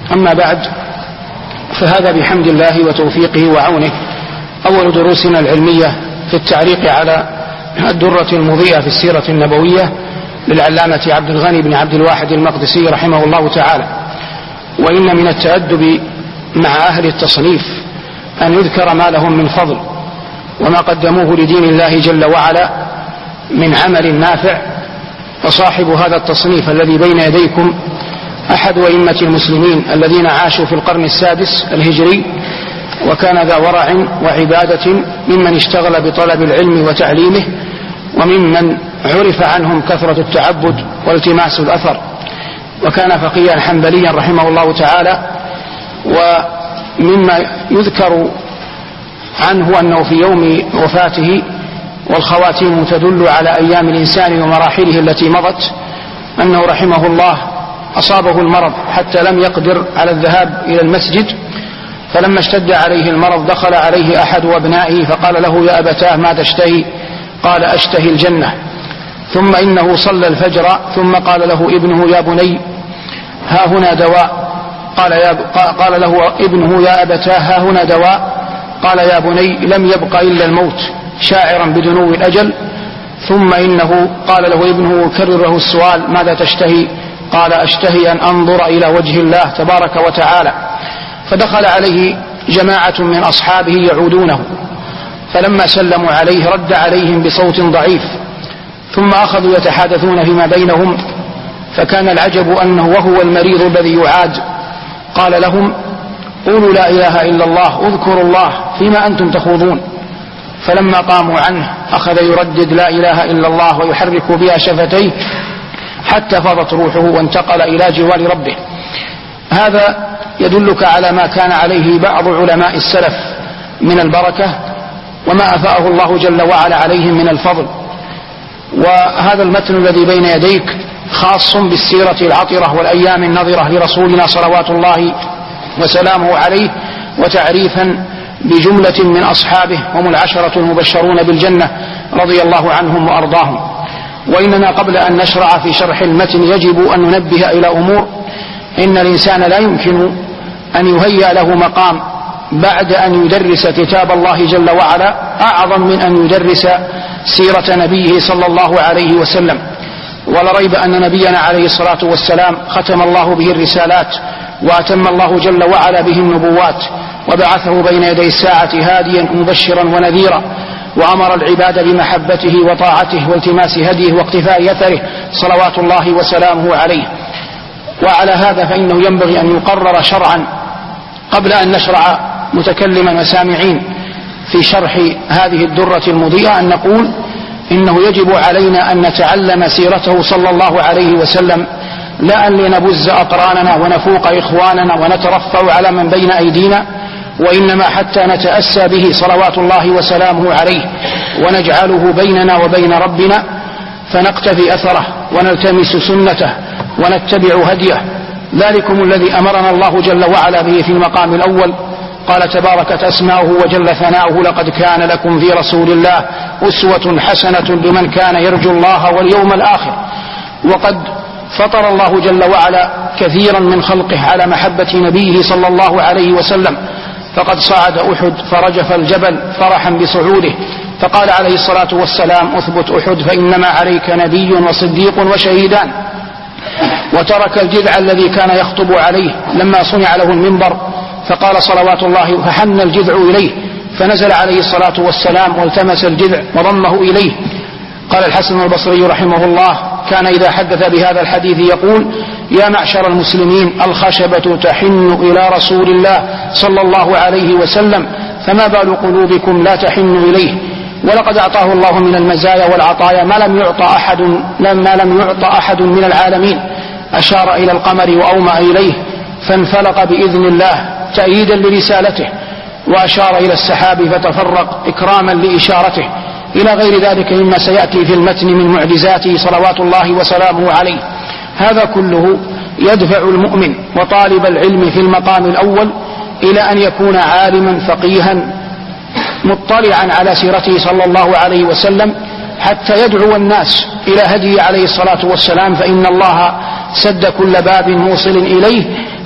أما بعد، فهذا بحمد الله وتوفيقه وعونه أول دروسنا العلمية في التعليق على الدرة المضيئة في السيرة النبوية للعلامة عبد الغني بن عبد الواحد المقدسي رحمه الله تعالى. وإن من التأدب مع أهل التصنيف أن يذكر ما لهم من فضل وما قدموه لدين الله جل وعلا من عمل نافع. وصاحب هذا التصنيف الذي بين يديكم أحد أئمة المسلمين الذين عاشوا في القرن السادس الهجري، وكان ذا ورع وعبادة، ممن اشتغل بطلب العلم وتعليمه، وممن عرف عنهم كثرة التعبد والتماس الأثر. وكان فقيها حنبليا رحمه الله تعالى. ومما يذكر عنه أنه في يوم وفاته، والخواتيم تدل على أيام الإنسان ومراحله التي مضت، أنه رحمه الله أصابه المرض حتى لم يقدر على الذهاب إلى المسجد، فلما اشتد عليه المرض دخل عليه أحد أبنائه فقال له: يا أبتاه ما تشتهي؟ قال: أشتهي الجنة. ثم إنه صلى الفجر ثم قال له ابنه: يا بني ها هنا دواء. قال له ابنه: يا أبتاه ها هنا دواء. قال: يا بني لم يبق إلا الموت، شاعرا بدنو الأجل. ثم إنه قال له ابنه كرره السؤال: ماذا تشتهي؟ قال: أشتهي أن أنظر إلى وجه الله تبارك وتعالى. فدخل عليه جماعة من أصحابه يعودونه، فلما سلموا عليه رد عليهم بصوت ضعيف، ثم أخذوا يتحادثون فيما بينهم، فكان العجب أنه وهو المريض الذي يعاد قال لهم: قولوا لا إله إلا الله، اذكروا الله، فيما أنتم تخوضون. فلما قاموا عنه أخذ يردد لا إله إلا الله ويحرك بها شفتيه حتى فاضت روحه وانتقل إلى جوار ربه. هذا يدلك على ما كان عليه بعض علماء السلف من البركة وما أفاءه الله جل وعلا عليهم من الفضل. وهذا المتن الذي بين يديك خاص بالسيرة العطرة والأيام النظرة لرسولنا صلوات الله وسلامه عليه، وتعريفا بجملة من أصحابه هم العشرة المبشرون بالجنة رضي الله عنهم وأرضاهم. وإننا قبل أن نشرع في شرح المتن يجب أن ننبه إلى أمور. إن الإنسان لا يمكن أن يهيأ له مقام بعد أن يدرس كتاب الله جل وعلا أعظم من أن يدرس سيرة نبيه صلى الله عليه وسلم. ولا ريب أن نبينا عليه الصلاة والسلام ختم الله به الرسالات، وأتم الله جل وعلا به النبوات، وبعثه بين يدي الساعة هاديا مبشرا ونذيرا، وأمر العباد بمحبته وطاعته والتماس هديه واقتفاء أثره صلوات الله وسلامه عليه. وعلى هذا فإنه ينبغي أن يقرر شرعا قبل أن نشرع متكلما وسامعين في شرح هذه الدرة المضيئة، أن نقول إنه يجب علينا أن نتعلم سيرته صلى الله عليه وسلم، لا أن لنبز أقراننا ونفوق إخواننا ونترفع على من بين أيدينا، وإنما حتى نتأسى به صلوات الله وسلامه عليه، ونجعله بيننا وبين ربنا، فنقتفي أثره ونلتمس سنته ونتبع هديه. ذلكم الذي أمرنا الله جل وعلا به في المقام الأول. قال تباركت أسماؤه وجل ثناؤه: لقد كان لكم في رسول الله أسوة حسنة لمن كان يرجو الله واليوم الآخر. وقد فطر الله جل وعلا كثيرا من خلقه على محبة نبيه صلى الله عليه وسلم، فقد صعد أحد فرجف الجبل فرحا بصعوده، فقال عليه الصلاة والسلام: أثبت أحد فإنما عليك نبي وصديق وشهيدان. وترك الجذع الذي كان يخطب عليه لما صنع له المنبر، فقال صلوات الله: فحن الجذع إليه، فنزل عليه الصلاة والسلام والتمس الجذع وضمه إليه. قال الحسن البصري رحمه الله: كان إذا حدث بهذا الحديث يقول: يا معشر المسلمين، الخشبة تحن إلى رسول الله صلى الله عليه وسلم، فما بال قلوبكم لا تحن إليه. ولقد أعطاه الله من المزايا والعطايا ما لم يعط أحد من العالمين. أشار إلى القمر وأومأ إليه فانفلق بإذن الله تأييدا لرسالته، وأشار إلى السحاب فتفرق إكراما لإشارته، إلى غير ذلك مما سيأتي في المتن من معجزاته صلوات الله وسلامه عليه. هذا كله يدفع المؤمن وطالب العلم في المقام الأول إلى أن يكون عالما فقيها مطلعا على سيرته صلى الله عليه وسلم، حتى يدعو الناس إلى هديه عليه الصلاة والسلام، فإن الله سد كل باب موصل إليه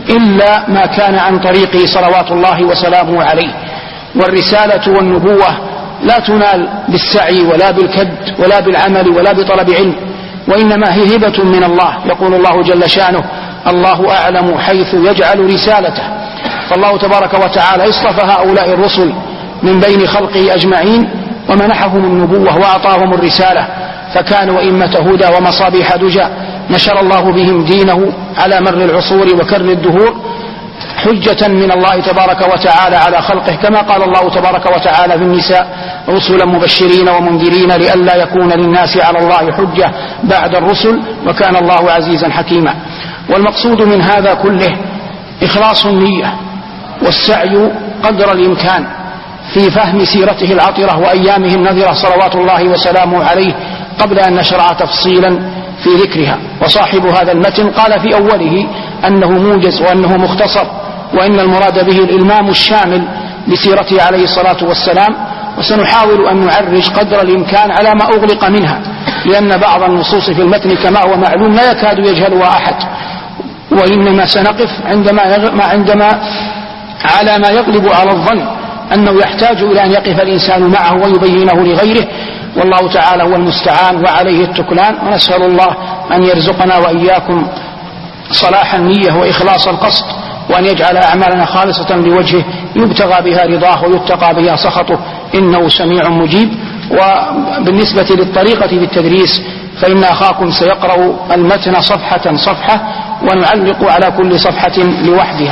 إلا ما كان عن طريقه صلوات الله وسلامه عليه. والرسالة والنبوة لا تنال بالسعي ولا بالكد ولا بالعمل ولا بطلب علم، وإنما هي هبة من الله. يقول الله جل شأنه: الله أعلم حيث يجعل رسالته. فالله تبارك وتعالى اصطفى هؤلاء الرسل من بين خلقه أجمعين ومنحهم النبوة وأعطاهم الرسالة، فكانوا أئمة هدى ومصابيح دجى، نشر الله بهم دينه على مر العصور وكر الدهور، حجة من الله تبارك وتعالى على خلقه، كما قال الله تبارك وتعالى في النساء: رسلا مبشرين ومنذرين لئلا يكون للناس على الله حجة بعد الرسل وكان الله عزيزا حكيما. والمقصود من هذا كله إخلاص النية والسعي قدر الإمكان في فهم سيرته العطرة وأيامه النذرة صلوات الله وسلامه عليه قبل أن نشرع تفصيلا في ذكرها. وصاحب هذا المتن قال في أوله أنه موجز وأنه مختصر، وإن المراد به الإلمام الشامل بسيرته عليه الصلاة والسلام، وسنحاول أن نعرج قدر الإمكان على ما أغلق منها، لأن بعض النصوص في المتن كما هو معلوم لا يكاد يجهلها أحد، وإنما سنقف عندما على ما يغلب على الظن أنه يحتاج إلى أن يقف الإنسان معه ويبينه لغيره، والله تعالى هو المستعان وعليه التكلان. ونسأل الله أن يرزقنا وإياكم صلاح النية وإخلاص القصد، وأن يجعل أعمالنا خالصة لوجهه يبتغى بها رضاه ويتقى بها سخطه، إنه سميع مجيب. وبالنسبة للطريقة في التدريس فإن أخاكم سيقرأ المتن صفحة صفحة، ونعلق على كل صفحة لوحدها.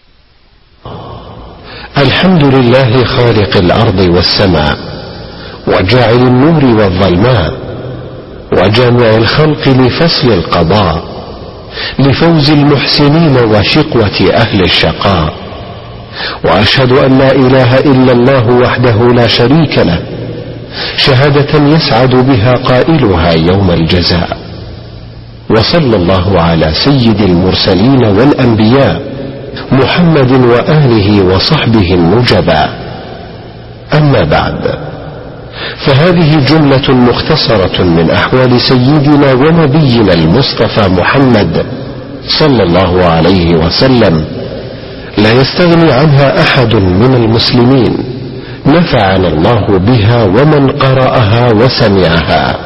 الحمد لله خالق الأرض والسماء، وجاعل النور والظلماء، وجامع الخلق لفصل القضاء، لفوز المحسنين وشقوة أهل الشقاء. وأشهد أن لا إله إلا الله وحده لا شريك له، شهادة يسعد بها قائلها يوم الجزاء. وصلى الله على سيد المرسلين والأنبياء محمد وآله وصحبه النجباء. أما بعد، فهذه جملة مختصرة من أحوال سيدنا ونبينا المصطفى محمد صلى الله عليه وسلم، لا يستغني عنها أحد من المسلمين، نفعنا الله بها ومن قرأها وسمعها.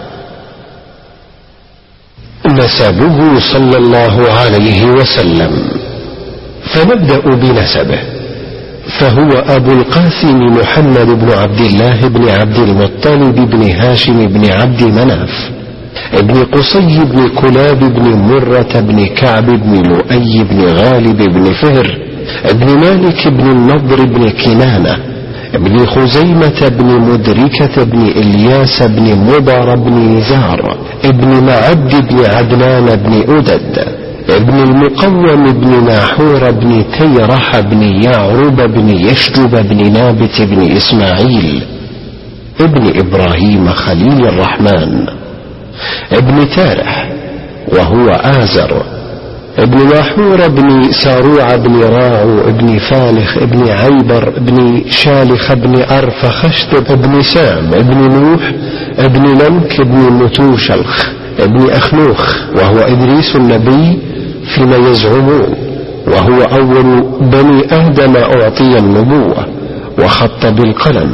نسبه صلى الله عليه وسلم، فنبدأ بنسبه، فهو أبو القاسم محمد بن عبد الله بن عبد المطلب بن هاشم بن عبد مناف ابن قصي بن كلاب بن مرة بن كعب بن لؤي بن غالب بن فهر ابن مالك بن النضر بن كنانة ابن خزيمة بن مدركة بن إلياس بن مضر بن نزار ابن معد بن عدنان بن أدد ابن المقوم بن ناحور بن تيرح بن يعرب بن يشجب بن نابت بن إسماعيل ابن إبراهيم خليل الرحمن ابن تارح وهو آزر ابن ناحور بن ساروع بن راعو ابن فالخ ابن عيبر ابن شالخ ابن أرفخشت ابن سام ابن نوح ابن لمك ابن متوشلخ ابن أخنوخ وهو إدريس النبي فيما يزعمون، وهو أول بني آدم أعطي النبوة وخط بالقلم.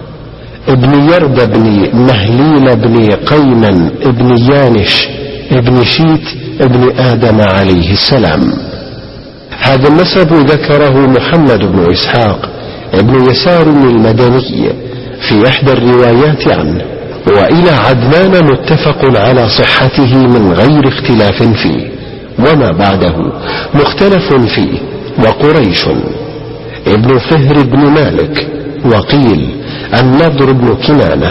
ابن يرد بن مهليل بن قينن ابن يانش ابن شيت ابن آدم عليه السلام. هذا النسب ذكره محمد بن إسحاق ابن يسار المدني في إحدى الروايات عنه، وإلى عدنان متفق على صحته من غير اختلاف فيه، وما بعده مختلف فيه. وقريش ابن فهر بن مالك، وقيل النضر بن كنانة.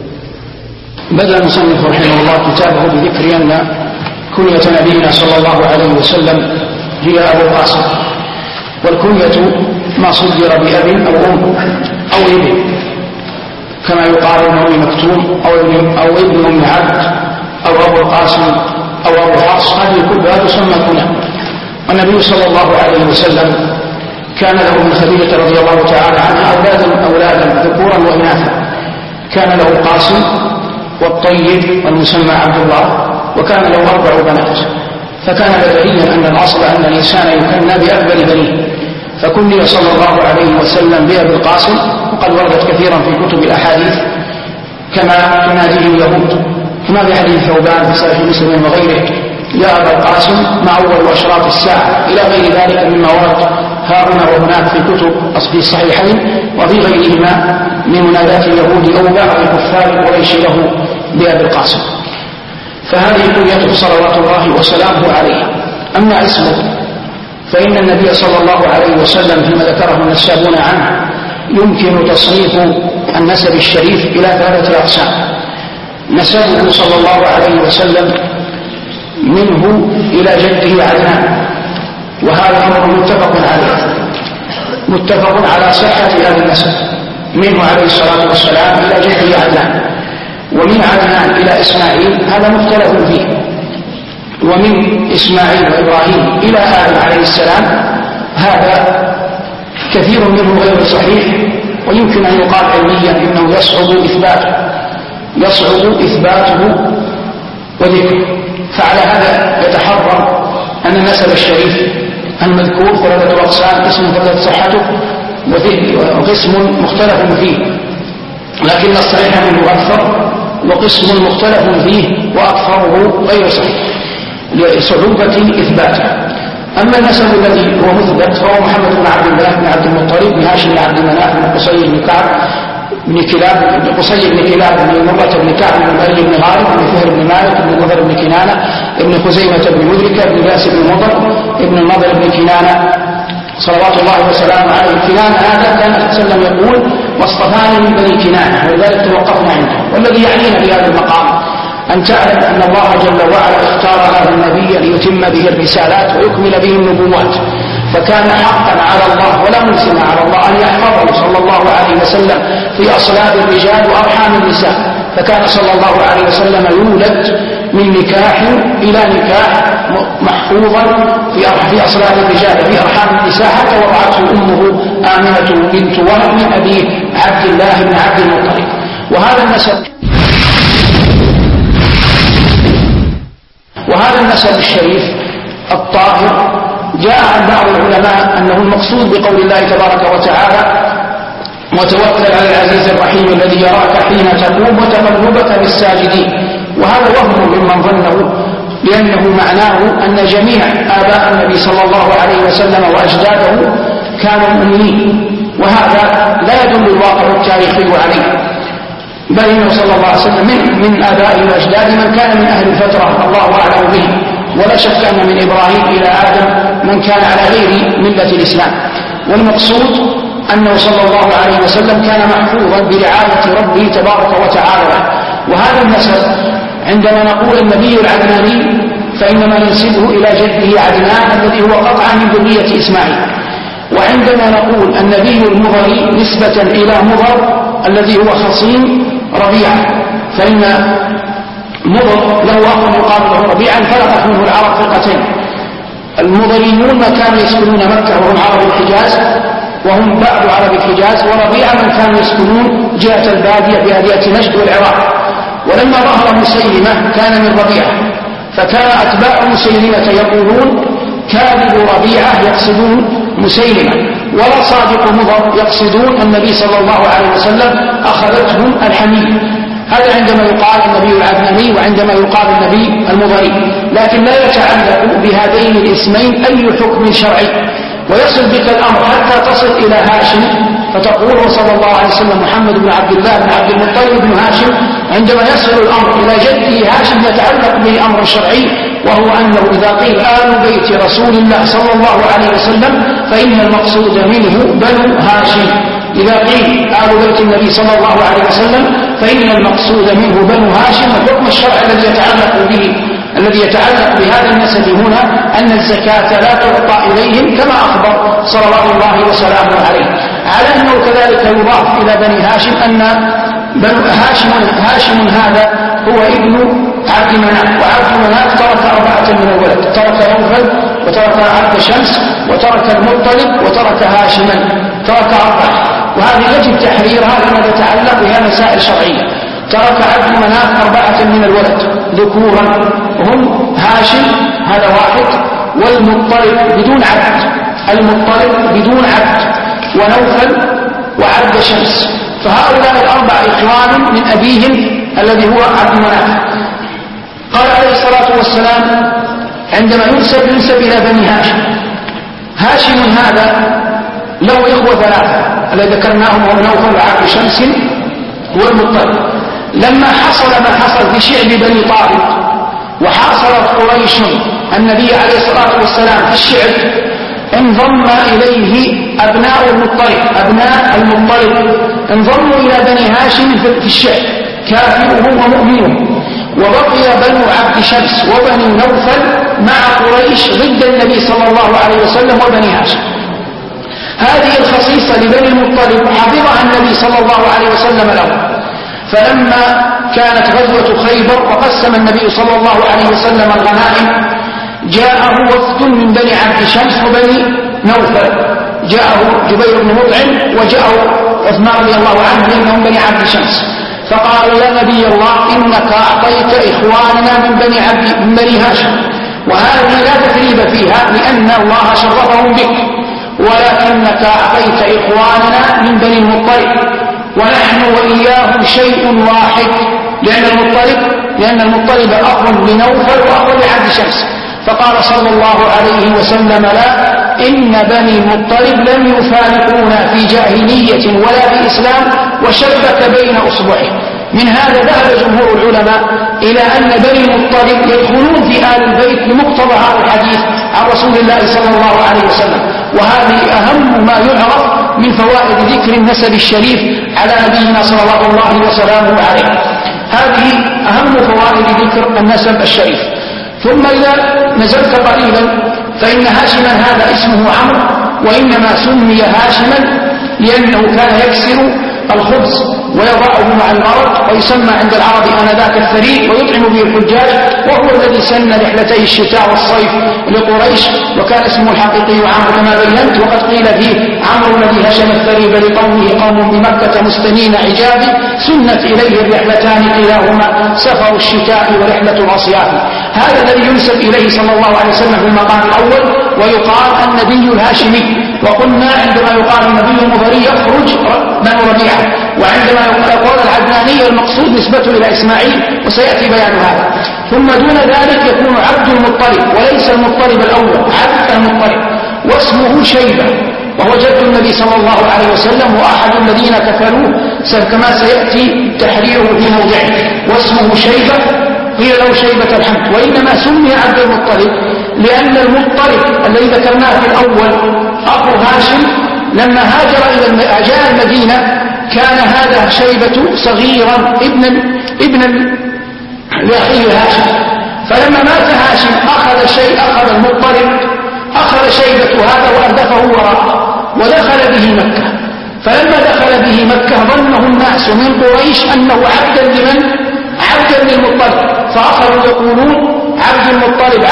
بدأ المصنف رحمه الله كتابه بذكر أن كنية نبينا صلى الله عليه وسلم هي أبو القاسم، والكنية ما صدر بأب أو أم أو ابن، كما يقال ابن أم مكتوم أو ابن أم عبد أو أبو القاسم أو أبو حفص، هذه كلها تسمى كنى. والنبي صلى الله عليه وسلم كان له من خديجة رضي الله تعالى عنها أولادا ذكورا وإناثا، كان له القاسم والطيب والمسمى عبد الله، وكان له 4 بنات، فكان بديهيا أن الأصل أن الإنسان يكنى بأفضل بنيه، فكني صلى الله عليه وسلم بأبي القاسم، وقد وردت كثيرا في كتب الأحاديث كما تناديه اليهود، كما في حديث ثوبان في صحيح مسلم وغيره: يا أبا القاسم ما أول أشراط الساعة، إلى غير ذلك مما ورد ها هنا وهناك في كتب في الصحيحين وفي غيرهما من منادات اليهود أو بعض كفار قريش له بأبي القاسم. فهذه كنيته صلوات الله وسلامه عليه. أما اسمه فإن النبي صلى الله عليه وسلم فيما ذكره النسابون عنه يمكن تصنيف النسب الشريف إلى 3 أقسام: نسبه صلى الله عليه وسلم منه إلى جده عدنان، وهذا أمر متفق على صحة هذا النسب، منه عليه الصلاة والسلام إلى جده عدنان، ومن عدنان إلى إسماعيل هذا مختلف فيه، ومن إسماعيل وإبراهيم إلى آدم عليه السلام هذا كثير منه غير صحيح، ويمكن أن يقال علميا إنه يصعب إثباته وذكره. فعلى هذا يتحرم أن النسب الشريف المذكور 3 أقسام: قسم ثبتت صحته، وقسم مختلف فيه لكن الصحيح منه أكثر، وقسم مختلف فيه وأكثره غير صحيح لصعوبة إثباته. أما النسب الذي هو مثبت فهو محمد بن عبد الله بن عبد المطلب بن هاشم بن عبد مناف بن قصي بن كعب بن كلاب بن قصي بن كلاب بن مرة بن كعب بن مري بن غالب بن فهر بن مالك بن مضر بن كنانة بن خزيمة بن مدركة بن ياس بن مضر بن النضر بن كنانة صلوات الله وسلامه عليه. كنانة هذا كان وسلم يقول: واصطفاني من بني كنانة، ولذلك توقفنا عنده. والذي يعنينا في هذا المقام أن تعلم أن الله جل وعلا اختار هذا النبي ليتم به الرسالات ويكمل به النبوات، فكان حقا على الله ولا ملزم على الله أن يحفظه صلى الله عليه وسلم في أصلاب الرجال وأرحام النساء. فكان صلى الله عليه وسلم يولد من نكاح إلى نكاح محفوظا في أصلاب الرجال في أرحام النساء، حتى وضعته أمه آمنة بنت وهب من أبيه عبد الله بن عبد المطلب. وهذا النسب الشريف الطاهر جاء عن بعض العلماء أنه المقصود بقول الله تبارك وتعالى: وتوكل على العزيز الرحيم الذي يراك حين تقوم وتقلبك بالساجدين. وهذا وهم ممن ظنه، لأنه معناه أن جميع آباء النبي صلى الله عليه وسلم وأجداده كانوا مؤمنين، وهذا لا يدل الواقع التاريخي عليه، بل إنه صلى الله عليه وسلم من آبائه وأجداده من كان من أهل الفترة الله أعلم به، ولا شك أن من إبراهيم إلى آدم من كان على غير ملة الإسلام. والمقصود أنه صلى الله عليه وسلم كان محفوظا برعاية ربه تبارك وتعالى. وهذا النسب عندما نقول النبي العدناني فإنما ننسبه إلى جده عدنان الذي هو قطعا من ذرية إسماعيل، وعندما نقول النبي المضري نسبة إلى مضر الذي هو خصيم ربيعة، فإن مضر له أخ يقال له ربيعا فرقت منه العرب فرقتين: المضريون ما كانوا يسكنون مكة وهم عرب الحجاز وهم بعض عرب الحجاز، وربيعة من كانوا يسكنون جهة البادية بهدية نجد والعراق. ولما ظهر مسيلمة كان من ربيعة، فكان أتباع مسيلمة يقولون كاذب ربيعة يقصدون مسيلمة، ولا صادق مضر يقصدون النبي صلى الله عليه وسلم أخذتهم الحمية. هذا عندما يقال النبي العدناني وعندما يقال النبي المضري، لكن لا يتعلق بهذين الاسمين أي حكم شرعي، ويصل بك الأمر حتى تصل إلى هاشم فتقول صلى الله عليه وسلم محمد بن عبد الله بن عبد المطلب بن هاشم. عندما يصل الأمر إلى جده هاشم يتعلق به أمر شرعي، وهو أنه إذا قيل آل بيت رسول الله صلى الله عليه وسلم فإن المقصود منه بنو هاشم. إذا قيل آل بيت النبي صلى الله عليه وسلم فإن المقصود منه بنو هاشم. الحكم الشرعي الذي يتعلق بهذا النسب هنا أن الزكاة لا تعطى إليهم كما أخبر صلوات الله وسلامه عليه، على أنه كذلك يضاف إلى بني هاشم أن هاشم هذا هو ابن عبد مناف، وعبد مناف ترك 4 من الولد: ترك نوفل وترك عبد شمس وترك المطلب وترك هاشما، ترك 4. وهذه يجب تحريرها لما يتعلق بها مسائل شرعية. ترك عبد مناف 4 من الولد ذكورا، وهم هاشم هذا واحد، والمطلب بدون عبد، المطلب بدون عبد، ونوفل وعبد شمس، فهؤلاء الأربع إخوان من أبيهم الذي هو عبد مناف. قال عليه الصلاة والسلام عندما ينسب إلى بني هاشم، هاشم هذا له إخوة ثلاثة الذي ذكرناهم هم نوفل وعبد شمس والمطلب. لما حصل ما حصل في شعب بني طالب وحاصرت قريش النبي عليه الصلاة والسلام في الشعب، انضم إليه أبناء المطلب انضموا إلى بني هاشم في الشعب كافرهم ومؤمنهم، وبقي بنو عبد شمس وبني نوفل مع قريش ضد النبي صلى الله عليه وسلم وبني هاشم. هذه الخصيصة لبني المطلب حفظها النبي صلى الله عليه وسلم له، فلما كانت غزوة خيبر وقسم النبي صلى الله عليه وسلم الغنائم، جاءه وفد من بني عبد شمس وبني نوفل، جاءه جبير بن مطعم وجاءه عثمان رضي الله عنه لأنهم بني عبد شمس، فقالوا يا نبي الله إنك أعطيت إخواننا من بني هاشم، وهذه لا تثريب فيها لأن الله شرفهم بك، ولكنك أعطيت إخواننا من بني المطلب، ونحن وإياهم شيء واحد، لأن المطلب أخ لنوفل وأخ لعبد شمس. فقال صلى الله عليه وسلم لا، إن بني المطلب لم يفارقونا في جاهلية ولا في إسلام، وشبك بين أصبعه. من هذا ذهب جمهور العلماء إلى أن بني المطلب يدخلون في آل البيت لمقتضى هذا الحديث عن رسول الله صلى الله عليه وسلم، وهذه أهم ما يعرف من فوائد ذكر النسب الشريف على نبينا صلى الله وسلامه عليه. هذه أهم فوائد ذكر النسب الشريف. ثم إذا نزلت قليلا فإن هاشما هذا اسمه عمرو، وإنما سمي هاشما لأنه كان يكسر الخبز ويضعه مع المرق، ويسمى عند العرب آنذاك الثريد، ويطعم به الحجاج، وهو الذي سن رحلتي الشتاء والصيف لقريش، وكان اسمه الحقيقي عمرو كما بينت. وقد قيل فيه عمرو الذي هشم الثريد لقومه قوم بمكة مستنين عجابي، سنت إليه الرحلتان كلاهما سفر الشتاء ورحلة الأصياف. هذا الذي ينسب إليه صلى الله عليه وسلم في المقام الأول، ويقال النبي الهاشمي. وقلنا عندما يقال النبي المضري يخرج بنو ربيعة، وعندما يقول العدناني المقصود نسبته إلى إسماعيل، وسيأتي بيان هذا. ثم دون ذلك يكون عبد المطلب، وليس المطلب الأول، عبد المطلب، واسمه شيبة، وهو جد النبي صلى الله عليه وسلم وأحد الذين كفلوه كما سيأتي تحريره في موضعه. واسمه شيبة، قيل له شيبة الحمد، وإنما سمي عبد المطلب لأن المطلب الذي ذكرناه في الأول أخو هاشم لما جاء المدينة كان هذا شيبة صغيرا ابنا لأخيه هاشم، فلما مات هاشم أخذ المطلب أخذ شيبة هذا وأردفه وراءه ودخل به مكة. فلما دخل به مكة ظنه الناس من قريش أنه عبدا للمطلب، فأخذوا يقولون عبد المطلب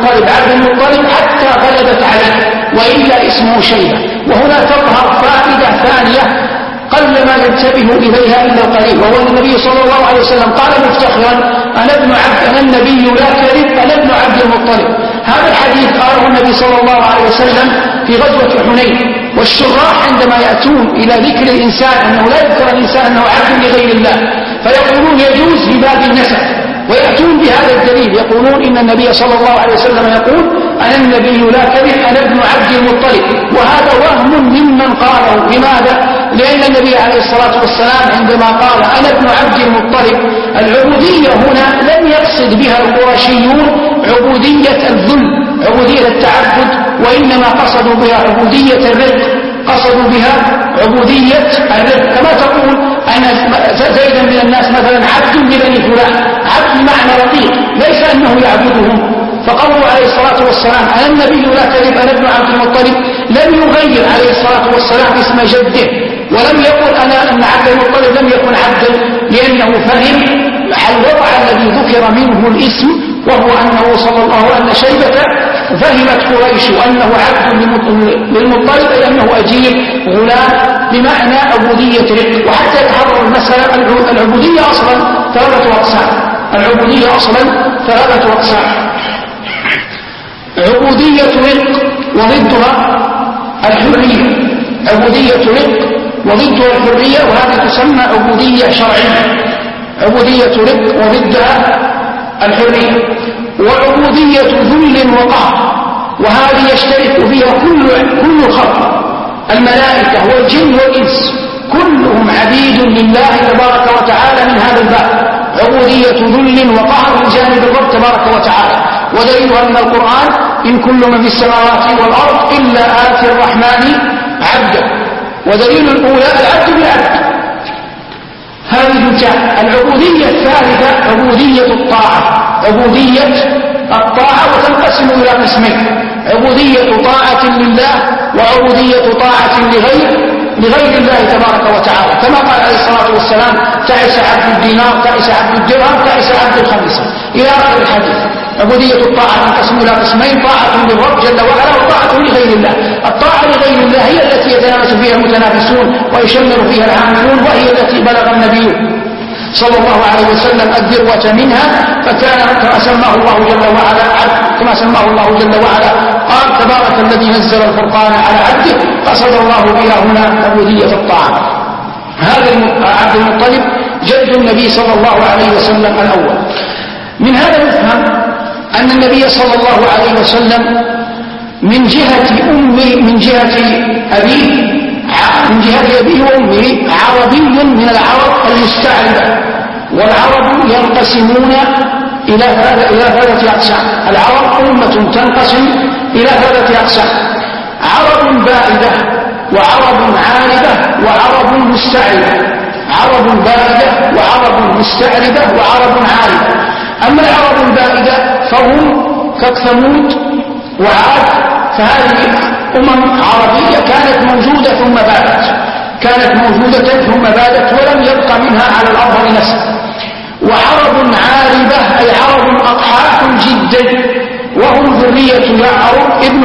حتى غلبت عليه، وإلا اسمه شيبة. وهنا تظهر فائدة ثانية قل ما ينتبه إليها إلا القليل، وهو النبي صلى الله عليه وسلم قال مفتخرا أنا النبي لا كذب، أنا ابن عبد المطلب. هذا الحديث قاله النبي صلى الله عليه وسلم في غزوة حنين. والشراح عندما يأتون إلى ذكر الإنسان أنه لا يذكر الإنسان أنه عبد لغير الله فيقولون يجوز في باب النسب، ويأتون بهذا الدليل، يقولون إن النبي صلى الله عليه وسلم يقول أنا النبي لا كذب، أنا ابن عبد المطلب. وهذا وهم ممن قاله. لماذا؟ لأن النبي عليه الصلاة والسلام عندما قال أنا ابن عبد المطلب، العبودية هنا لم يقصد بها القرشيون عبودية الذل، عبودية التعبد، وإنما قصدوا بها عبودية الرق، قصدوا بها عبودية الرق. كما تقول أن زيدا من الناس مثلا عبد لبني فلان، عبد معنى رقيق، ليس أنه يعبدهم. فقوله عليه الصلاة والسلام أنا النبي لا كذب، أنا ابن عبد المطلب، لم يغير عليه الصلاة والسلام اسم جده، ولم يقل أن عبد المطلب لم يكن عبدا، لأنه فهم الوضع الذي ذكر منه الاسم، وهو أنه صلى الله عليه وسلم شيبة فهمت قريش أنه عبد للمطلب أي أنه أجير غلام بمعنى عبودية رق. وحتى يتحرر المسألة العبودية أصلا ثلاثة أقسام: العبودية أصلا 3 أقسام: عبودية رق وضدها الحرية، عبودية رق وضدها الحرية، وهذه تسمى عبودية شرعية. عبودية رق وضدها الحرية. وعبودية ذل وقهر، وهذه يشترك فيها كل الخلق، الملائكة والجن والإنس، كلهم عبيد لله تبارك وتعالى من هذا الباب. عبودية ذل وقهر من جانب الرب تبارك وتعالى. ودليلها أن القرآن: إن كل من في السماوات والأرض إلا آتي الرحمن عبدا. ودليل الأولى العبد بالعبد، هذه جاء. العبودية الثالثة عبودية الطاعة، عبودية الطاعة، وتنقسم إلى قسمين: عبودية طاعة لله وعبودية طاعة لغير الله تبارك وتعالى، كما قال عليه الصلاة والسلام: تعس عبد الدينار، تعس عبد الدرهم، تعس عبد الخميسة، إلى آخر الحديث. عبودية الطاعة تنقسم إلى قسمين: طاعة للرب جل وعلا وطاعة لغير الله. الطاعة لغير الله هي التي يتنافس فيها المتنافسون ويشمر فيها العاملون، وهي التي بلغ النبي صلى الله عليه وسلم الذروة منها، فكان كما سماه الله جل وعلا عبد، كما سماه الله جل وعلا قال: تبارك الذي نزل الفرقان على عبده، قصد الله بها هنا عبودية الطاعة. هذا عبد المطلب جد النبي صلى الله عليه وسلم الأول. من هذا يفهم أن النبي صلى الله عليه وسلم من جهة أمه، من جهة أبيه وأمه عربي من العرب المستعربة. والعرب ينقسمون إلى 3 أقسام. العرب أمة تنقسم إلى 3 أقسام: عرب بائدة، وعرب عاربة، وعرب مستعربة. عرب بائدة وعرب مستعربة وعرب عاربة. أما العرب البائدة فهم كثمود وعاد، فهذه عربية كانت موجودة ثم بادت، ولم يبق منها على الأرض نسل. وعرب عاربة أي عرب أقحاح جدا، وهم ذرية يعرب ابن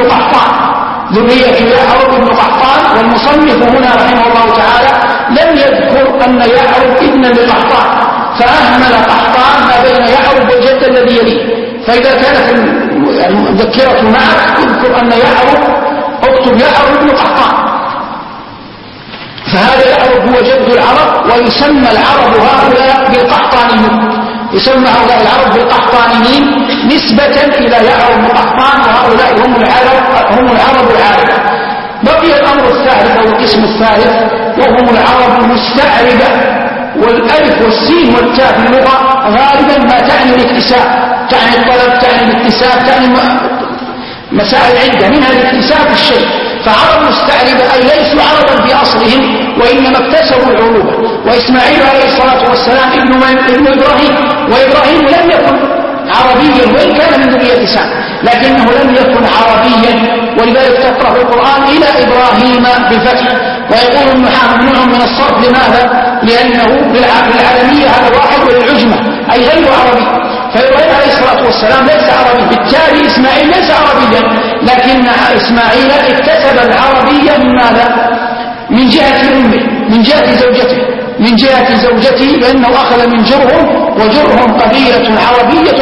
قحطان. والمصنف هنا رحمه الله تعالى لم يذكر أن يعرب ابن لقحطان، فأهمل قحطان ما بين يعرب والجد الذي يليه. فإذا كانت المذكرة معك اذكر أن اكتب يعرب ابن قحطان، فهذا يعرب هو جد العرب. ويسمى العرب هؤلاء بالقحطانيين، يسمى هؤلاء العرب بالقحطانيين نسبة إلى يعرب بن قحطان، وهؤلاء هم العرب العاربة. بقي الأمر الثالث أو القسم الثالث، وهم العرب المستعربة. والألف والسين والتاء في اللغة غالبا ما تعني الاكتساب، تعني الطلب، تعني الاكتساب، تعني مسائل عدة، منها الاكتساب الشيء. فعرب مستعربة أي ليسوا عربا في أصلهم، وإنما اكتسبوا العروبة. وإسماعيل عليه الصلاة والسلام ابن إبراهيم، وإبراهيم لم يكن عربيا وإن كان من ذرية سام، لكنه لم يكن عربيا. ولذلك تقرأ القرآن إلى إبراهيم بالفتح. ويقول ابن حامد من الصرف، لماذا؟ لأنه بالعالمية هذا واحد، وللعجمة أي غير عربي. فإبراهيم عليه الصلاة والسلام ليس عربي، بالتالي إسماعيل ليس عربيا، لكن إسماعيل اكتسب العربية من ماذا؟ من جهة أمه، من جهة زوجته، لأنه أخذ من جرهم، وجرهم قبيلة عربية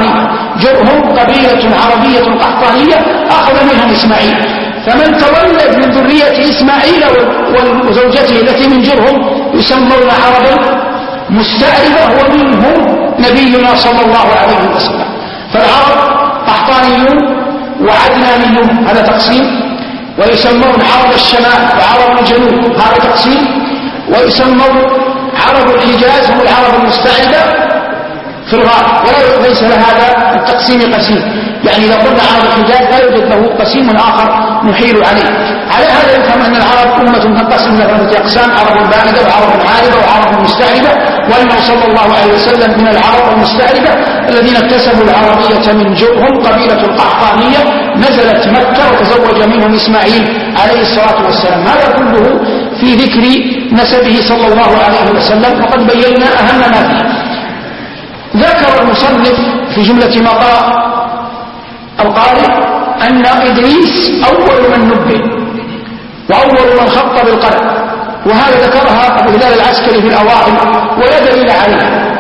قحطانية، أخذ منهم إسماعيل. فمن تولد من ذرية إسماعيل وزوجته التي من جرهم يسمون عربا مستعربة، ومنهم نبينا صلى الله عليه وسلم. فالعرب قحطانيون وعدنانيون، هذا تقسيم. ويسمون عرب الشمال وعرب الجنوب، هذا تقسيم. ويسمون عرب الحجاز هم العرب المستعربة في الغالب، وليس لهذا التقسيم قسيم. يعني إذا قلنا عرب الحجاز لا يوجد له قسيم آخر نحيل عليه. على هذا يفهم أن العرب أمة تنقسم إلى 3 أقسام: عرب بائدة وعرب عاربة وعرب مستعربة. وأنه صلى الله عليه وسلم من العرب المستعربة الذين اكتسبوا العربية من جرهم، قبيلة القحطانية نزلت مكة وتزوج منهم إسماعيل عليه الصلاة والسلام. هذا كله في ذكر نسبه صلى الله عليه وسلم، وقد بينا أهم ما فيه. ذكر المصنف في جملة ما قال القارئ أن إدريس أول من نبه وأول من خط بالقلم، وهذا ذكرها أبو هلال العسكري في الأوائل ولا دليل عليها.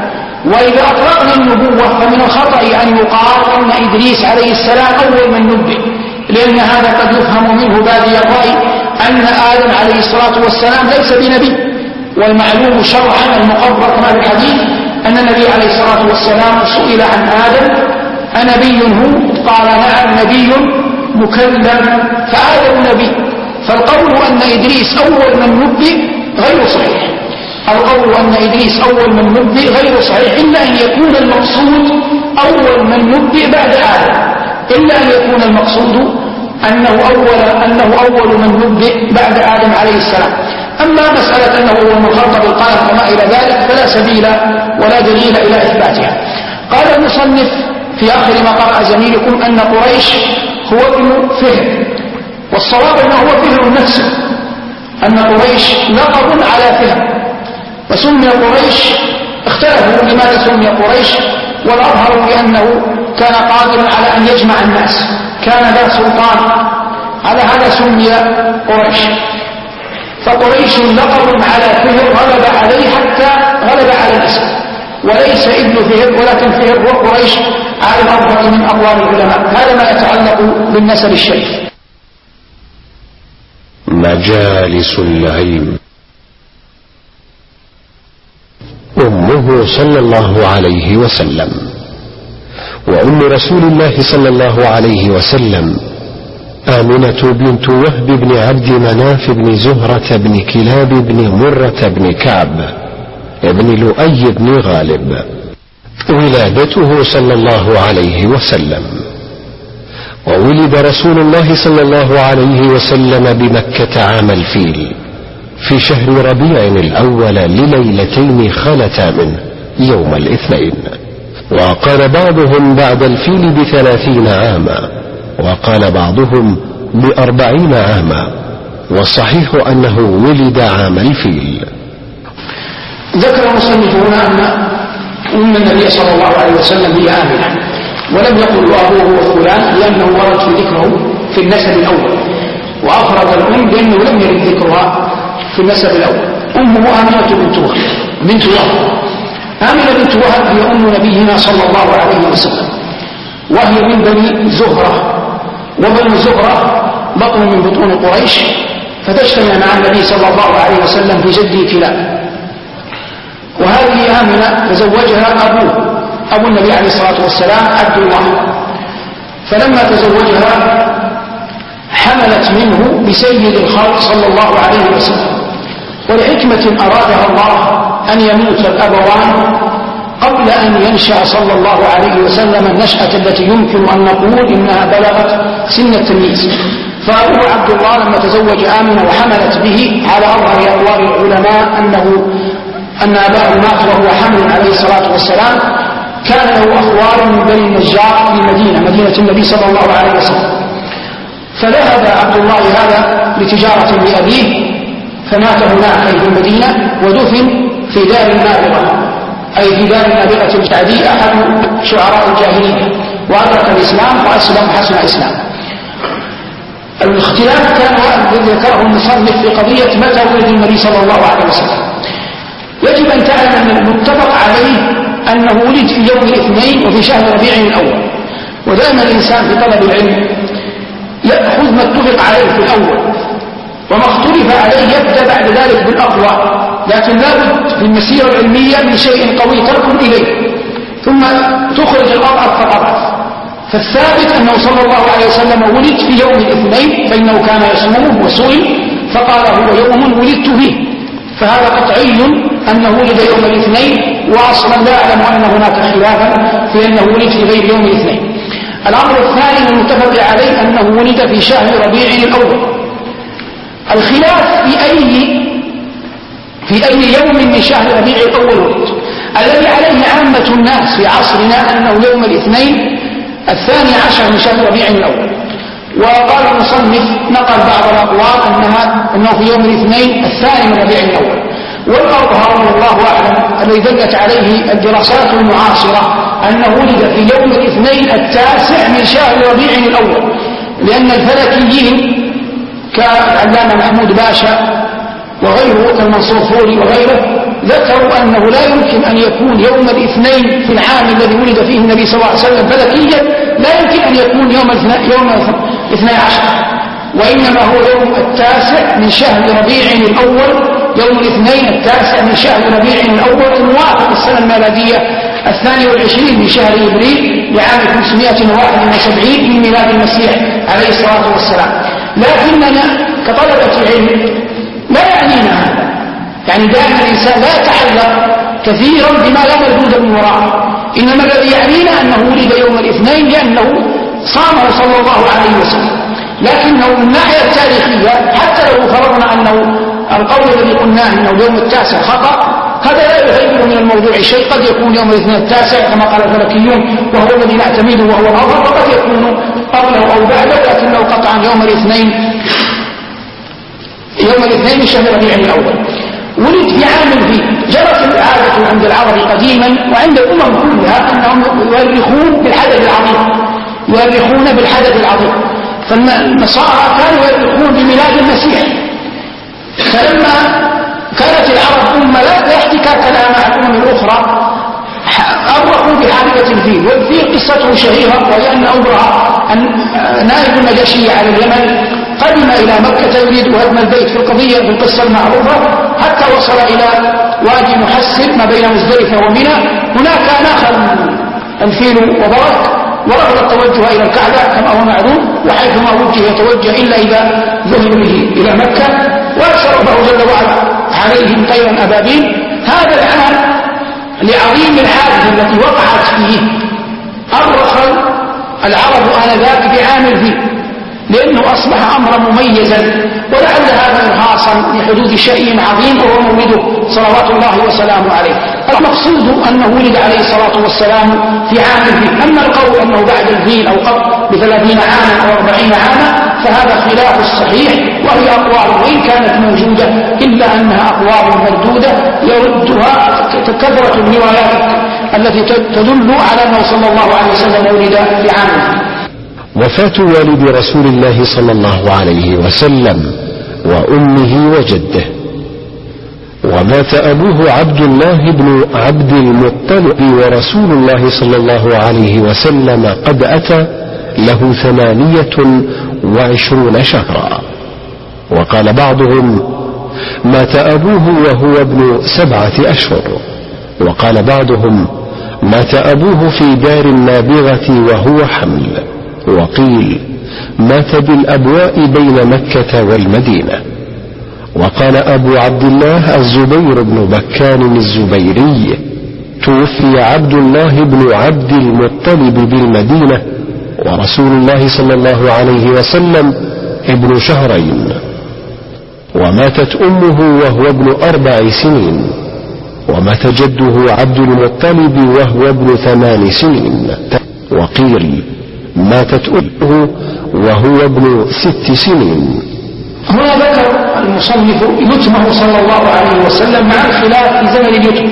وإذا أطلقنا النبوة فمن الخطأ أن يقال أن إدريس عليه السلام أول من نبئ، لأن هذا قد يفهم منه بادي الرأي أن آدم عليه الصلاة والسلام ليس بنبي، والمعلوم شرعا المقرر كما في الحديث أن النبي عليه الصلاة والسلام سئل عن آدم أنبي هو؟ قال نعم نبي مكلم، فآدم نبي. فالقول أن إدريس أول من نبئ غير صحيح، القول أن إدريس أول من نبئ غير صحيح، إلا أن يكون المقصود أول من نبئ بعد آدم، إلا أن يكون المقصود أنه أول من نبئ بعد آدم عليه السلام. أما مسألة أنه أول من خلق بالقلم وما إلى ذلك فلا سبيل ولا دليل إلى إثباتها. قال المصنف في آخر ما قرأ زميلكم أن قريش هو ابن فهر، والصواب أنه هو فهر نفسه، أن قريش لقب على فهر، وسمي قريش اختلفوا لماذا سمي قريش، والأظهر بأنه كان قادرا على أن يجمع الناس، كان ذا سلطان، على هذا سمي قريش. فقريش لقب على فهر غلب عليه حتى غلب على الاسم، وليس ابن فهر ولكن فهر وقريش على الأفضل من أقوال العلماء. هذا ما يتعلق بالنسب الشريف. مجالس العلم. أمه صلى الله عليه وسلم، وأم رسول الله صلى الله عليه وسلم آمنة بنت وهب بن عبد مناف بن زهرة بن كلاب بن مرة بن كعب ابن لؤي بن غالب. ولادته صلى الله عليه وسلم. وولد رسول الله صلى الله عليه وسلم بمكة عام الفيل في شهر ربيع الأول لليلتين خلتا منه يوم الاثنين، وقال بعضهم بعد الفيل ب30 عاما، وقال بعضهم ب40 عاما، والصحيح أنه ولد عام الفيل. ذكر المصنف هنا أن النبي صلى الله عليه وسلم هي آمنة، ولم يقل أبوه وفلان لأنه ورد في ذكره في النسب الأول، وأفرد الأم لأنه لم يرد ذكرها في النسب الأول. أمه آمنة بنت وهب. آمنة بنت وهب هي أم نبينا صلى الله عليه وسلم، وهي من بني زهرة، وبني زهرة بطن من بطون قريش، فتجتمع مع النبي صلى الله عليه وسلم في جده كلاب. وهذه آمنة تزوجها أبو النبي عليه الصلاة والسلام عبد الله، فلما تزوجها حملت منه بسيد الخلق صلى الله عليه وسلم، ولحكمة أرادها الله أن يموت الأبوان قبل أن ينشأ صلى الله عليه وسلم النشأة التي يمكن أن نقول إنها بلغت سن التمييز. فأبوه عبد الله لما تزوج آمنة وحملت به، على أظهر أقوال العلماء أن أباه مات وهو حمل عليه الصلاة والسلام، كان له أخوال من بني النجار في مدينة النبي صلى الله عليه وسلم، فذهب عبد الله هذا لتجارة لأبيه، فمات هناك في المدينة، ودفن في دار النابغة، أي في دار النابغة الجعدي، أحد شعراء الجاهلية، وأدرك الإسلام وأسلم حسن إسلام. الاختلاف كان ذكره المصنف في قضية متى ولد النبي صلى الله عليه وسلم. يجب أن تعلم أن المتفق عليه أنه ولد في يوم الاثنين وفي شهر ربيع الأول، ودائما الإنسان في طلب العلم يأخذ ما اتفق عليه في الأول، وما اختلف عليه يبدأ بعد ذلك بالأقوى، لكن لا بد في المسيرة العلمية من شيء قوي تركن إليه ثم تخرج الأضعف فالأضعف. فالثابت أنه صلى الله عليه وسلم ولد في يوم الاثنين، فإنه كان يصومه وسئل فقال هو يوم ولدت به، فهذا قطعي أنه ولد يوم الاثنين، وأصلا لا أعلم أن هناك خلافا في أنه ولد في غير يوم الاثنين. الأمر الثاني المتفق عليه أنه ولد في شهر ربيع الأول. الخلاف في أي يوم من شهر ربيع الأول ولد. الذي عليه عامة الناس في عصرنا أنه يوم الاثنين 12 من شهر ربيع الأول. وقال المصنف نقل بعض الأقوال أنه في يوم الاثنين 2 من ربيع الأول، والأظهر والله أعلم الذي دلت عليه الدراسات المعاصرة أنه ولد في يوم الاثنين 9 من شهر ربيع الأول، لأن الفلكيين كالعلامة محمود باشا وغيره كالمنصور فوري وغيره ذكروا أنه لا يمكن أن يكون يوم الاثنين في العام الذي ولد فيه النبي صلى الله عليه وسلم فلكيا، لا يمكن أن يكون يوم 12، وإنما هو يوم 9 من شهر ربيع الأول، يوم الاثنين 9 من شهر ربيع الأول الموافق السنة الميلادية 22 من شهر إبريل لعام 571 من ميلاد المسيح عليه الصلاة والسلام. لكننا كطلبة علم لا يعنينا هذا، يعني دائما الإنسان لا يتعلق كثيرا بما لا مردود من وراءه، إنما الذي يعنينا أنه ولد يوم الاثنين لأنه صامه صلى الله عليه وسلم. لكنه من الناحية التاريخية حتى لو فرضنا أنه القول الذي قلناه أنه اليوم 9 خطأ، هذا لا يغير من الموضوع شيء. قد يكون يوم الاثنين 9 كما قال الفلكيون وهو الذي نعتمده وهو الأظهر، وقد يكون قبله أو بعده، لكنه قطعا يوم الاثنين من شهر ربيع الأول. ولد في عام فيه. جرت العادة عند العرب قديما وعند الأمم كلها أنهم يؤرخون بالحدث العظيم، فالنصارى كانوا يؤرخون بميلاد المسيح. فلما كانت العرب أمة لا احتكاك لها مع الأمم الأخرى أرخوا بحادثة الفيل. والفيل قصته شهيرة، وهي أن أمرها أن نائب النجاشي على اليمن قدم إلى مكة يريد هدم البيت في القضية في القصة المعروفة، حتى وصل إلى وادي محسب ما بين مزدلفة ومنى. هناك ناخذ الفيل وبرك ورغب التوجه إلى الكعبة كما هو معلوم، وحيثما وجه يتوجه إلا إذا ذهب به إلى مكة، وأرسل الله جل وعلا عليهم طيرا أبابيل. هذا العام لعظيم الحادثة التي وقعت فيه أرخ العرب آنذاك بعام الفيل، لأنه أصبح أمرا مميزا، ولعل هذا إرهاصا لحدوث شيء عظيم وهو مولده صلوات الله وسلامه عليه. المقصود أنه ولد عليه الصلاة والسلام في عام الفيل. أما القول أنه بعد الفيل أو قبل ب30 عاما أو 40 عاما فهذا خلاف الصحيح، وهي أقوال وإن كانت موجودة إلا أنها أقوال مردودة يردها كثرة الروايات التي تدل على أنه صلى الله عليه وسلم ولد في عام الفيل. وفاة والد رسول الله صلى الله عليه وسلم وأمه وجده. ومات أبوه عبد الله بن عبد المطلب، ورسول الله صلى الله عليه وسلم قد أتى له 28 شهرا. وقال بعضهم مات أبوه وهو ابن 7 أشهر، وقال بعضهم مات أبوه في دار النابغة وهو حمل، وقيل مات بالأبواء بين مكة والمدينة. وقال أبو عبد الله الزبير بن بكان الزبيري توفي عبد الله بن عبد المطلب بالمدينة ورسول الله صلى الله عليه وسلم ابن 2 شهر. وماتت أمه وهو ابن 4 سنين. ومات جده عبد المطلب وهو ابن 8 سنين. وقيل ماتت أمه وهو ابن 6 سنين. هنا ذكر المصنف يتمه صلى الله عليه وسلم مع الخلاف في زمن اليتم،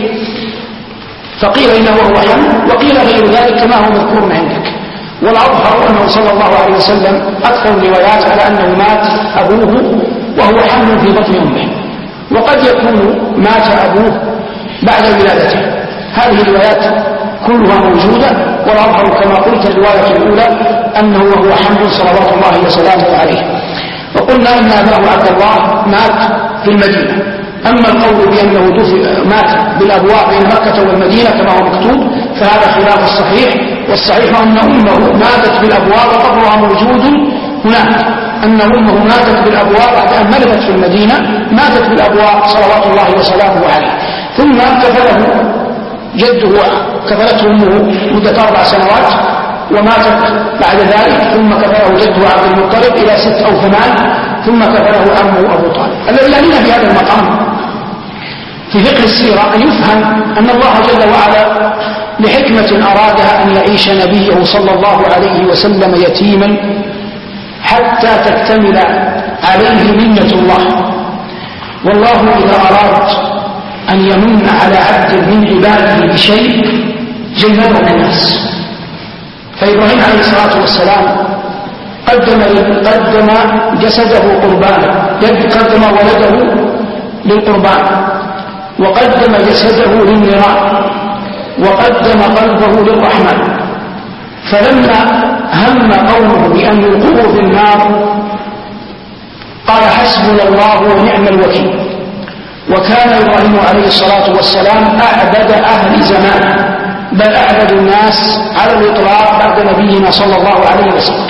فقيل إنه هو حمل وقيل غير ذلك كما هو مذكور عندك. والأظهر أنه صلى الله عليه وسلم أكثر الروايات على أنه مات أبوه وهو حمل في بطن أمه، وقد يكون مات أبوه بعد ولادته. هذه الروايات كلها موجودة، والأظهر كما قلت الرواية الأولى أنه وهو حمل صلوات الله وسلامه عليه. وقلنا إن أباه عبد الله مات في المدينة. أما القول بأنه مات بالأبواء بين مكة والمدينة كما هو مكتوب فهذا خلاف الصحيح، والصحيح أن أمه ماتت بالأبواء وقبرها موجود هناك، أن أمه ماتت بالأبواء بعد أن ملكت في المدينة، ماتت بالأبواء صلوات الله وسلامه عليه. ثم كفله جده كفلته أمه مدة 4 سنوات وماتت بعد ذلك، ثم كفله جده عبد المطلب إلى 6 أو 8، ثم كفله عمه أبو طالب. الذي يعنينا في هذا المقام في فقه السيرة أن يفهم أن الله جل وعلا لحكمة أرادها أن يعيش نبيه صلى الله عليه وسلم يتيما حتى تكتمل عليه منة الله. والله إذا أراد أن يمن على عبد من عباده بشيء جنبه الناس. فإبراهيم عليه الصلاة والسلام قدم جسده قربانا، قدم ولده للقربان، وقدم جسده للنيران وقدم قلبه للرحمن. فلما هم قومه بأن يلقوه في النار قال حسبنا الله ونعم الوكيل. وكان إبراهيم عليه الصلاة والسلام أعبد أهل زمانه، بل أعبد الناس على الإطلاق بعد نبينا صلى الله عليه وسلم.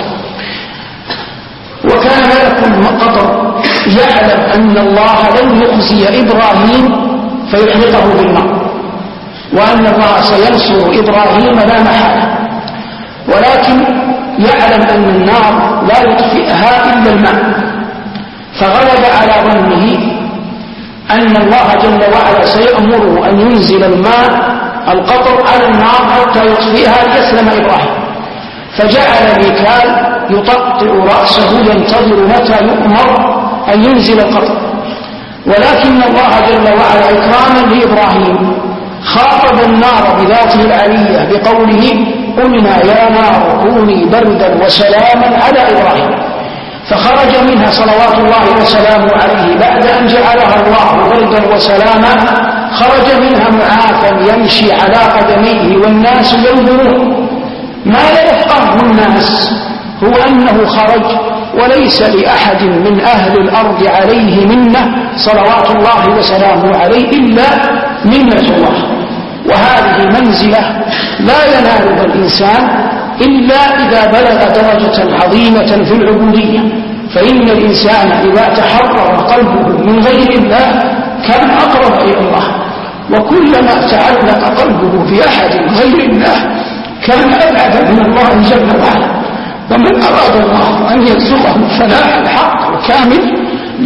وكان ملك القدر يعلم أن الله لن يخزي إبراهيم فيحرقه بالنار، وأن الله سينصر إبراهيم لا محالة، ولكن يعلم أن النار لا يطفئها إلا الماء، فغلب على ظنه أن الله جل وعلا سيأمره أن ينزل الماء القطر على النار حتى يطفئها ليسلم إبراهيم. فجعل ميكال يطأطئ رأسه ينتظر متى يؤمر أن ينزل القطر، ولكن الله جل وعلا إكراما لإبراهيم خاطب النار بذاته العلية بقوله قلنا يا نار كوني بردا وسلاما على إبراهيم، فخرج منها صلوات الله وسلامه عليه بعد أن جعلها الله بردا وسلاما، خرج منها معافا يمشي على قدميه والناس ينظرون. ما لا يفقهه الناس هو أنه خرج وليس لأحد من أهل الأرض عليه منة صلوات الله وسلامه عليه إلا منة الله، وهذه منزلة لا ينالها الإنسان إلا إذا بلغ درجة عظيمة في العبودية. فإن الإنسان إذا تحرر قلبه من غير الله كان أقرب إلى الله، وكلما تعلق قلبه بأحد غير الله كان أبعد من الله جل وعلا. ومن أراد الله أن يرزقه فلاح الحق الكامل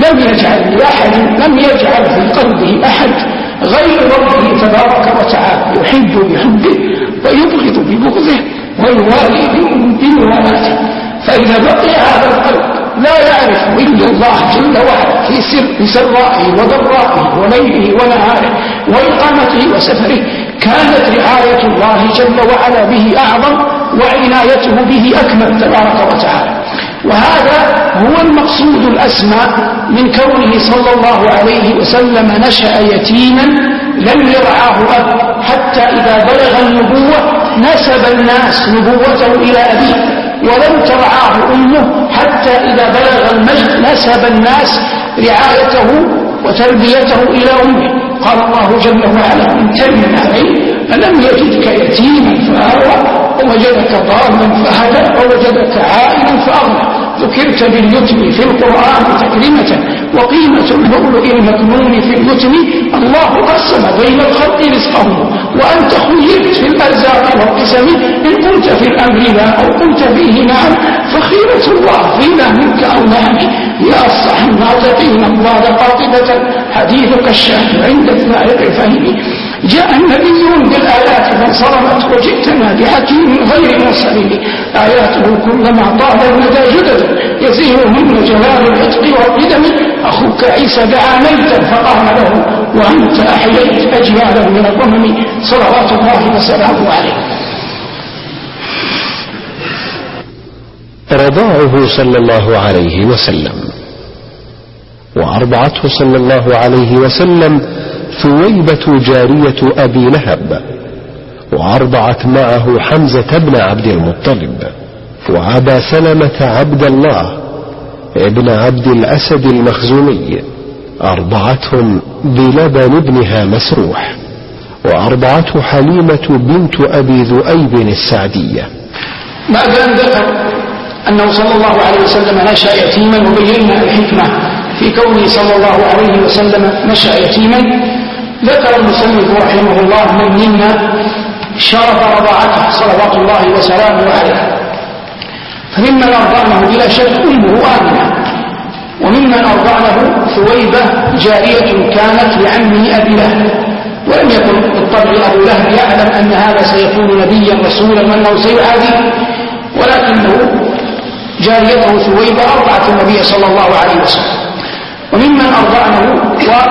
لم يجعل في قلبه أحد غير ربه تبارك وتعالى، يحب بحبه ويبغض ببغضه ويوالي بموالاته. فإذا بقي هذا القلب لا يعرف إلا الله جل وعلا في سرائه وضرائه وليله ونهاره وإقامته وسفره، كانت رعاية الله جل وعلا به أعظم وعنايته به أكمل تبارك وتعالى. وهذا هو المقصود الأسمى من كونه صلى الله عليه وسلم نشأ يتيما لم يرعاه أب، حتى إذا بلغ النبوة نسب الناس نبوته إلى أبيه، ولم ترعاه أمه حتى إذا بلغ المجد نسب الناس رعايته وتربيته إلى أمه. قال الله جل وعلا إن تمن عليه ألم يجدك يتيما فآوى ووجدك ضالا فهدى ووجدك عائلا فأغنى. ذكرت باليتم في القرآن تكريمة وقيمة اللؤلؤ المكنون في اليتم. الله قسم بين الخلق رزقهم وأنت خيرت في الأرزاق والقسم، إن كنت في الأمر لا أو كنت فيه نعم فخيرة الله فينا منك أو نعم. يا أصح الناطقين الله قاطبة حديثك الشاهد عند الفائق فهم. جاء النبيون بالآيات فانصرمت وجئتنا بحكيم غير منصرم. آياته كلما طال المدى جدد يزيههن جلال العتق والقدم. أخوك عيسى دعا ميتا فقام له وأنت أحييت أجيالا من الأمم صلوات الله وسلامه عليه. رضاعه صلى الله عليه وسلم، وأرضعته صلى الله عليه وسلم ثويبة جارية أبي لهب، وأرضعت معه حمزة بن عبد المطلب، وأبا سلمة عبد الله ابن عبد الأسد المخزومي أرضعتهم بلبن ابنها مسروح، وأرضعته حليمة بنت أبي ذؤيب السعدية. بعد أن ذكر أنه صلى الله عليه وسلم نشأ يتيما وبينا الحكمة في كونه صلى الله عليه وسلم نشأ يتيما، ذكر المصنف رحمه الله من منا شرف رضاعته صلوات الله وسلامه عليه. فممن أرضعنه بلا شك أمه آمنة، وممن أرضعنه ثويبة جارية كانت لعمه أبي لهب، ولم يكن بالطبع أبو لهب يعلم أن هذا سيكون نبيا رسولا وأنه سيعاديه، ولكنه جاريته ثويبة أرضعت النبي صلى الله عليه وسلم. وممن أرضعنه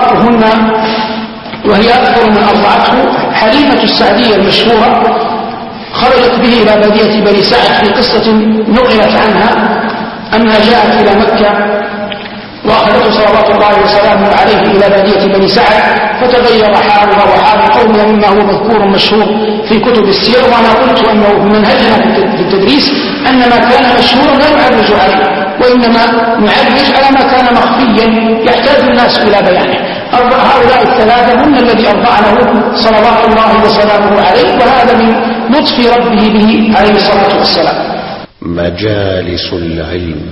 وهي أكثر من أرضعته حليمة السعدية المشهورة، خرجت به إلى بادية بني سعد في قصة نقلت عنها أنها جاءت إلى مكة وأخذته صلوات الله وسلامه عليه إلى بادية بني سعد فتغير حالها وحال قومها مما هو مذكور مشهور في كتب السير. وأنا قلت أنه في منهجنا في التدريس أن ما كان مشهورا لا نعرج عليه، وإنما نعرج على ما كان مخفيا يحتاج الناس إلى بيانه. هؤلاء الثلاثة هم الذي أرضعنه صلوات الله وسلامه عليه، وهذا من لطف ربه به عليه الصلاة والسلام. مجالس العلم.